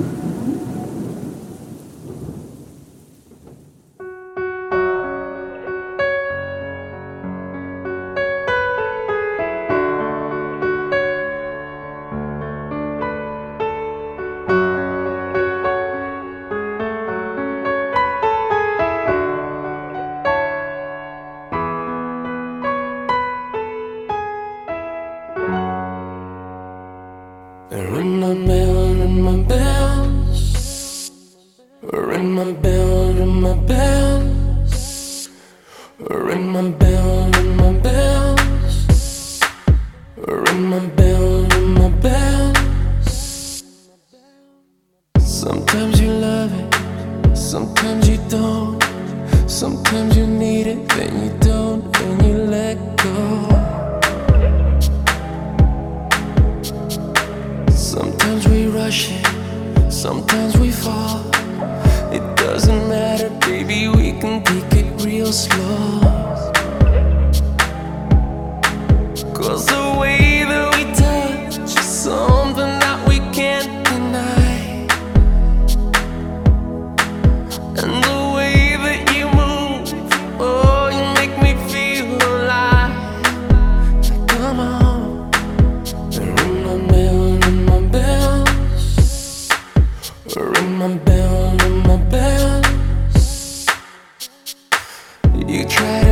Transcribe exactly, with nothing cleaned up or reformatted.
Ring my bell, ring my bells. Ring my bell, ring my bells. Ring my bell, ring my bells. Ring my bell, ring my bells. Sometimes you love it, sometimes you don't. Sometimes you need it, then you don't, and you let go. Sometimes we rush it, sometimes we fall. It doesn't matter, baby, we can take it real slow. Cause the way that we touch is something that we can't deny. And the way that you move, oh, you make me feel alive. Come on, and ring my bell, ring my bells. Ring my bell, ring my bells. You try to